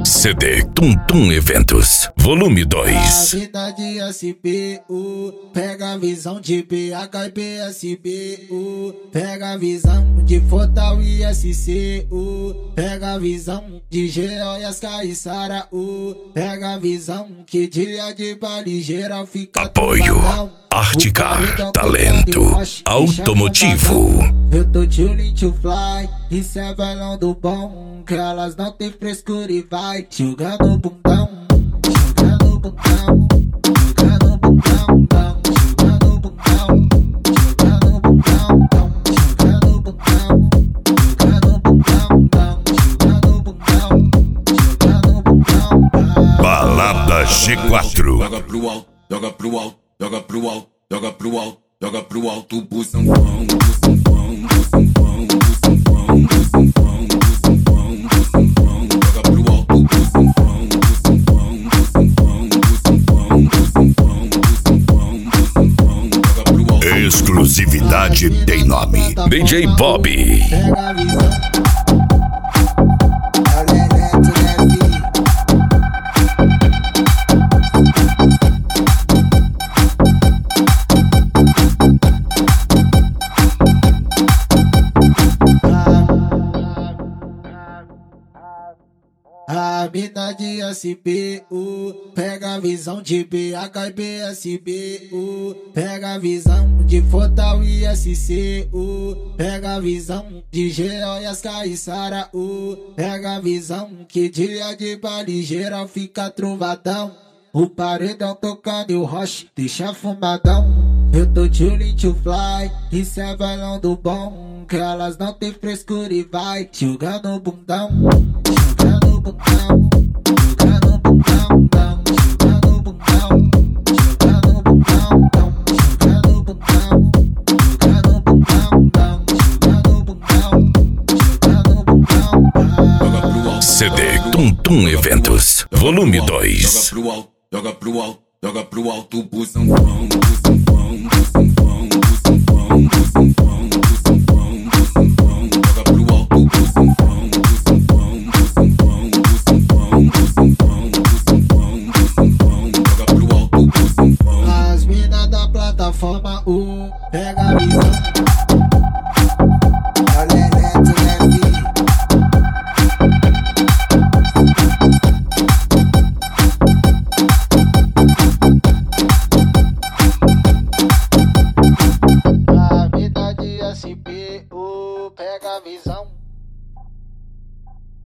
CD Tum Tum Eventos, volume 2. A vida de SPU, pega a visão de PH e PSBU, pega a visão de Fortal e SCU, pega a visão de Geo e as Caissara, pega a visão que dia de baile geral fica apoio Articar, talento automotivo. Eu tô chillin' to fly, isso é velão do bom, que elas não tem frescura e vai jogando o bundão, jogando o bundão, jogando o bundão, jogando o bundão, jogando o bundão, jogando o bundão, jogando o bundão, jogando o bundão, jogando o bundão. Balada G4. Joga pro alto, joga pro alto, joga pro alto, joga pro alto, joga pro alto, bução fão, bução fão, bução fão, bução fão, bução fão, bução fão, bução fão, joga pro alto, bução fão, bução fão, bução fão, bução fão, bução fão, bução fão, bução fão, joga pro alto. Exclusividade tem nome, DJ Bob. Pega a visão. A vida de SPU, pega a visão de BH e PSBU, pega a visão de Fortal e SCU, pega a visão de Geo e as Caissara, pega a visão que dia de baile geral fica trovadão, o paredão tocando e o roche deixa fumadão. Eu tô chillin' to fly, isso é velão do bom, que elas não tem frescura e vai jogando o bundão, jogando o bundão, jogando o bundão, jogando o bundão, jogando o bundão, jogando o bundão, jogando o bundão, jogando o bundão, jogando o bundão. Joga pro alto, CD Tum Tum Eventos, volume 2. joga pro alto, joga pro alto, joga pro alto, bução fão, bução fão, bução fão, bução fão, bução fão, bução fão, bução fão, joga pro alto, bução fão, bução fão, bução fão, bução fão, bução fão, bução fão, bução fão, joga pro alto, bução fão. As minas da plataforma pega